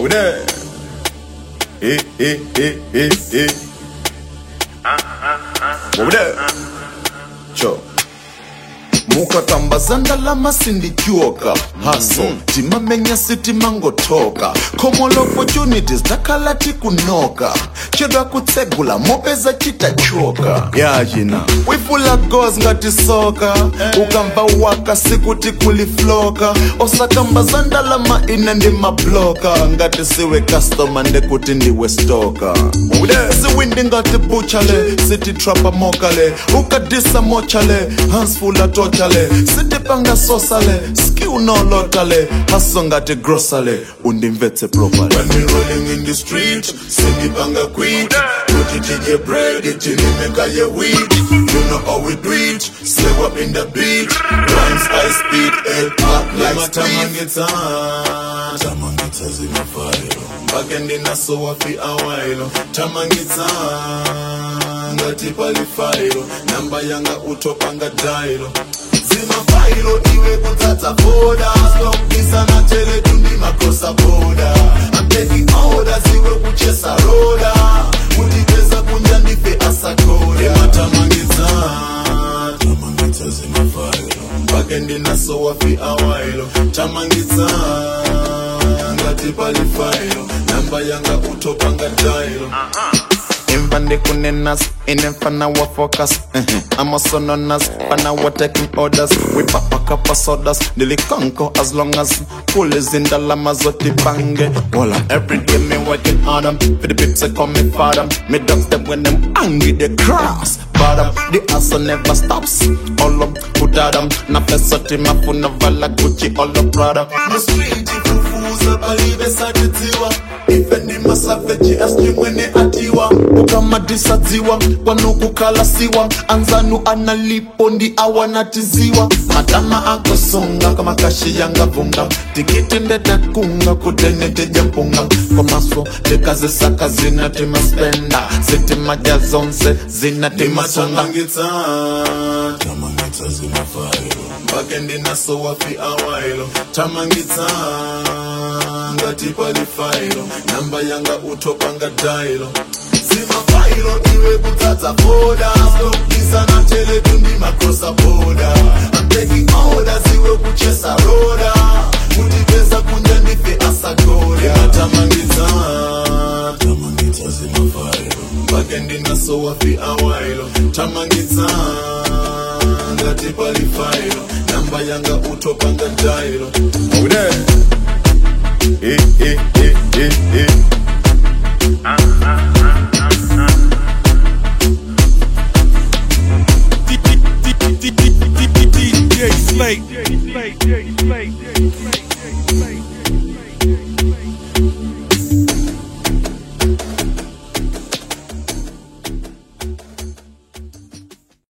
we there? What we there? Cho. Mukatamba zandala masindi kyoka hustle timamenya city mango toka common opportunities takalati kunoka chedwa kutsegula mopeza chitachoka yajina we full of goals ngati soka ukamva waka sikuti kulifloka osakamba zandala maina ndi mabloka ngati siwe customer ndekuti ndiwe stoka siwindi ngati buchale city trapper mokale ukadisa mochale hands full of chale city panga sosale skill no lotale hasongate grossale undimvetse properly when we rolling in the street city panga quit put it in your bread it in make a weed you know how we do it slip up in the beat rhymes high speed head pop like tamangita zima fire bagendi na so wafi awailo tamangita ngati palifailo namba yanga utopanga dailo zima failo iwe kutata boda stokisa na tele tundi makosa boda I'm taking orders iwe kuchesa roda mutipeza kunja nife asakoda Tamangita zima failo bagendi na so wafi awailo Tamangita ngati palifailo namba yanga utopanga dailo Invande kunenas, inefana wa focus I'm also known as Fana wa taking orders We pop a cup of sodas Nili conquer as long as Pull is in the lamas what the bange Walla every day me working hard For the pips I call me father Me dogs them when them angry they cross Bottom, the hustle never stops All up, put adam Na fesa tima funa vala Gucci all up Prada No street ifufuza Balibe sajetiwa Ifeni masaveji asli mwene atiwa Ukama disadziwa Wanuku kalasiwa Anzanu analipo ndi awanatiziwa Matama akosonga Kama kashi yanga vunga Tikiti ndete kunga Kudene teja mpunga Kwa maso Tekaze saka zina tima spenda Siti maja zonse Zina tima songa Tamangita zima failo Bagendi na so wafi awailo Tamangita ngati palifailo namba yanga utopanga dailo zima failo iwe kutata boda stokisa na tele tundi makosa boda I'm taking orders iwe kuchesa roda mutipeza kunja nife asagoda Tamangita zima failo bagendi na so wafi awailo Tamangita ngati palifailo namba yanga utopanga dailo DJ Slate.